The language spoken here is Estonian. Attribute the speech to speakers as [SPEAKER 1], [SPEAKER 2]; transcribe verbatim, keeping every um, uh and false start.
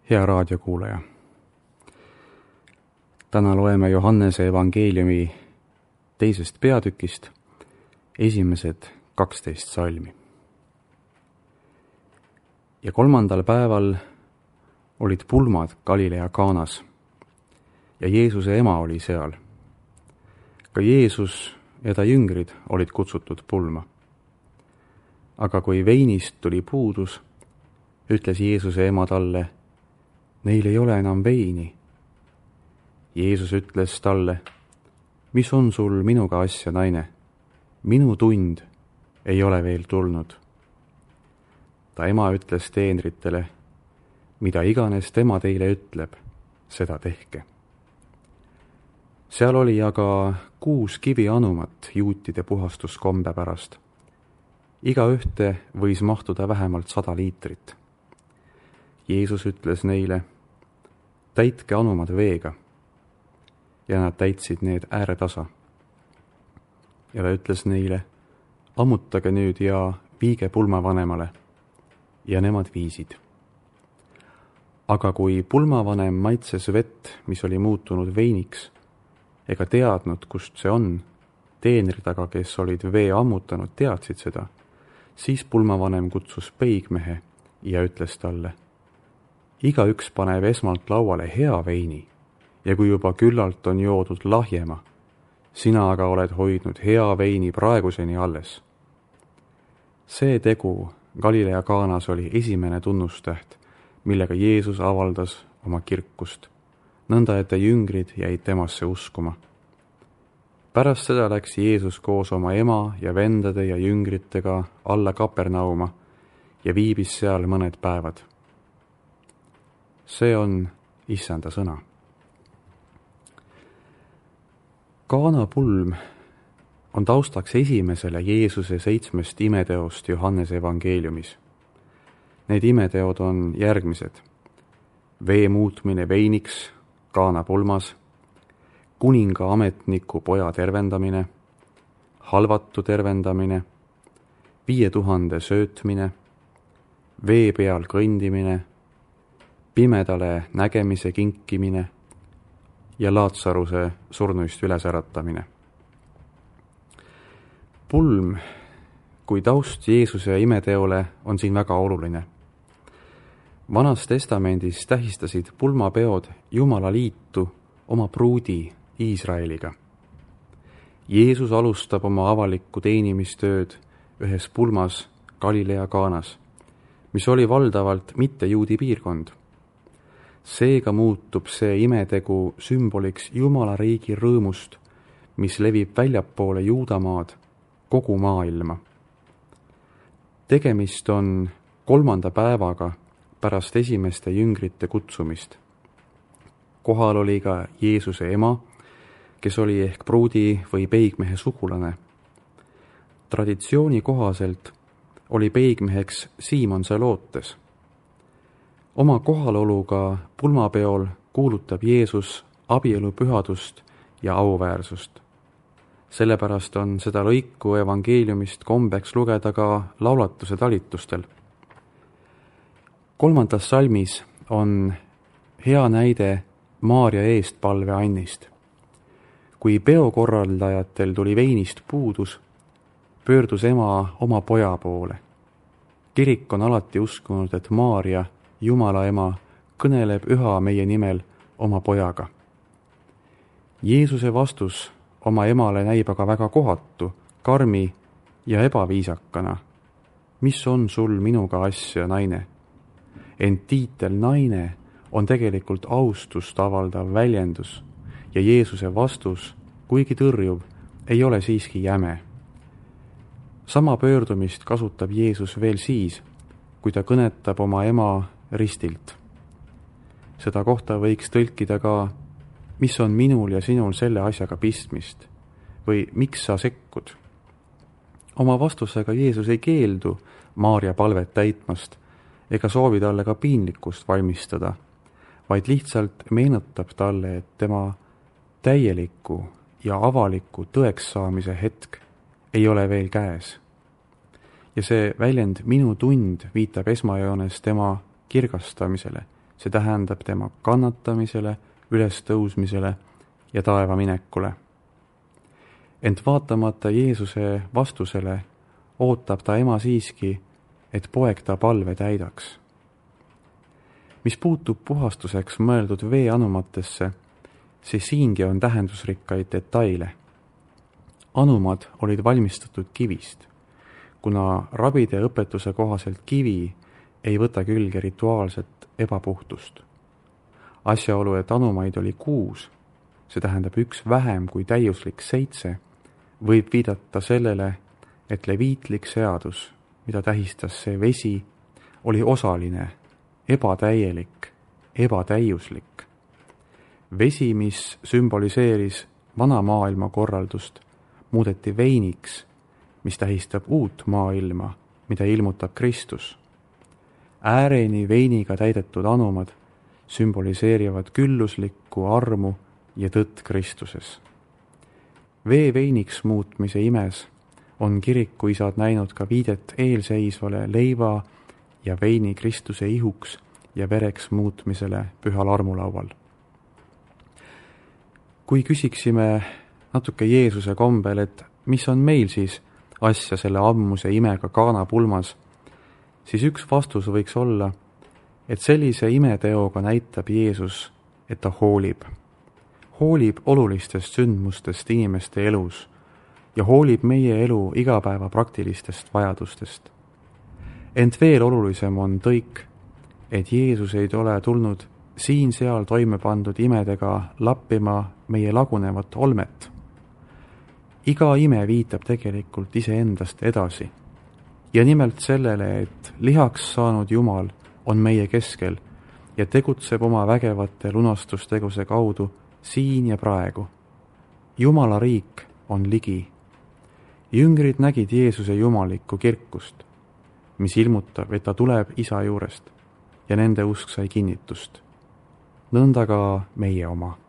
[SPEAKER 1] Hea raadiokuulaja! Täna loeme Johannese evangeeliumi teisest peatükist esimesed kaksteist salmi. Ja kolmandal päeval olid pulmad Galilea Kaanas ja Jeesuse ema oli seal. Ka Jeesus ja ta jüngrid olid kutsutud pulma. Aga kui veinist tuli puudus, ütles Jeesuse ema talle: neil ei ole enam veini. Jeesus ütles talle: mis on sul minuga asja, naine? Minu tund ei ole veel tulnud. Ta ema ütles teenritele: mida iganes tema teile ütleb, seda tehke. Seal oli aga kuus kivianumat juutide puhastuskombe pärast. Iga ühte võis mahtuda vähemalt sada liitrit. Jeesus ütles neile: täitke anumad veega. Ja nad täitsid need ääretasa. Ja ta ütles neile: ammutage nüüd ja viige pulmavanemale. Ja nemad viisid. Aga kui pulmavanem maitses vett, mis oli muutunud veiniks, ega teadnud, kust see on, teenrid aga, kes olid vee ammutanud, teadsid seda, siis pulmavanem kutsus peigmehe ja ütles talle: igaüks paneb esmalt lauale hea veini, ja kui juba küllalt on joodud lahjema, sina aga oled hoidnud hea veini praeguseni alles. See tegu Galilea Kaanas oli esimene tunnustäht, millega Jeesus avaldas oma kirkust, nõnda et jüngrid jäid temasse uskuma. Pärast seda läks Jeesus koos oma ema ja vendade ja jüngritega alla Kapernauma ja viibis seal mõned päevad. See on issanda sõna. Kaana pulm on taustaks esimesele Jeesuse seitsmest imeteost Johannese evangeeliumis. Need imeteod on järgmised: vee muutmine veiniks Kaana pulmas, kuninga ametniku poja tervendamine, halvatu tervendamine, viie tuhande söötmine, vee peal kõndimine, pimedale nägemise kinkimine ja Laatsaruse surnuist ülesäratamine. Pulm kui taust Jeesuse imeteole on siin väga oluline. Vanas testamendis tähistasid pulmapeod Jumala liitu oma pruudi Iisraeliga. Jeesus alustab oma avalikku teenimistööd ühes pulmas Galilea Kaanas, mis oli valdavalt mitte juudi piirkond. Seega muutub see imetegu sümboliks Jumala riigi rõõmust, mis levib väljapoole Juudamaad kogu maailma. Tegemist on kolmanda päevaga pärast esimeste jüngrite kutsumist. Kohal oli ka Jeesuse ema, kes oli ehk pruudi või peigmehe sugulane. Traditsiooni kohaselt oli peigmeheks Siimon Selootes. Oma kohaloluga pulmapeol kuulutab Jeesus abielu pühadust ja auväärsust. Sellepärast on seda lõiku evangeeliumist kombeks lugeda ka laulatuse talitustel. Kolmandas salmis on hea näide Maarja eestpalve annist. Kui peokorraldajatel tuli veinist puudus, pöördus ema oma poja poole. Kirik on alati uskunud, et Maarja, Jumala ema, kõneleb üha meie nimel oma pojaga. Jeesuse vastus oma emale näib aga väga kohatu, karmi ja ebaviisakana. Mis on sul minuga asja, naine? Ent tiitel naine on tegelikult austust avaldav väljendus ja Jeesuse vastus, kuigi tõrjuv, ei ole siiski jäme. Sama pöördumist kasutab Jeesus veel siis, kui ta kõnetab oma ema ristilt. Seda kohta võiks tõlkida ka: mis on minul ja sinul selle asjaga pistmist või miks sa sekkud? Oma vastusega Jeesus ei keeldu Maarja palvet täitmast ega soovi talle ka piinlikkust valmistada, vaid lihtsalt meenutab talle, et tema täieliku ja avaliku tõeks saamise hetk ei ole veel käes. Ja see väljend minu tund viitab esmajoones tema kirgastamisele, see tähendab tema kannatamisele, ülestõusmisele ja taeva minekule. Ent vaatamata Jeesuse vastusele ootab ta ema siiski, et poeg ta palve täidaks. Mis puutub puhastuseks mõeldud veeanumatesse, siis siingi on tähendusrikkaid detaile. Anumad olid valmistatud kivist, kuna rabide õpetuse kohaselt kivi ei võta külge rituaalset ebapuhtust. Asjaolu, et anumaid oli kuus, see tähendab üks vähem kui täiuslik seitse, võib viidata sellele, et leviitlik seadus, mida tähistas see vesi, oli osaline, ebatäielik, ebatäiuslik. Vesi, mis sümboliseeris vana maailma korraldust, muudeti veiniks, mis tähistab uut maailma, mida ilmutab Kristus. Ääreni veiniga täidetud anumad sümboliseerivad külluslikku armu ja tõtt Kristuses. Vee veiniks muutmise imes on kirikuisad näinud ka viidet eelseisvale leiva ja veini Kristuse ihuks ja vereks muutmisele pühal armulaual. Kui küsiksime natuke Jeesuse kombel, et mis on meil siis asja selle ammuse imega Kaana pulmas, siis üks vastus võiks olla, et sellise imeteoga näitab Jeesus, et ta hoolib. Hoolib olulistest sündmustest inimeste elus ja hoolib meie elu igapäeva praktilistest vajadustest. Ent veel olulisem on tõik, et Jeesus ei ole tulnud siin-seal toime pandud imedega lappima meie lagunevat olmet. Iga ime viitab tegelikult iseendast edasi ja nimelt sellele, et lihaks saanud Jumal on meie keskel ja tegutseb oma vägevate lunastusteguse kaudu siin ja praegu. Jumala riik on ligi. Jüngrid nägid Jeesuse jumalikku kirkust, mis ilmutab, et ta tuleb isa juurest ja nende usk sai kinnitust. Nõnda ka meie oma.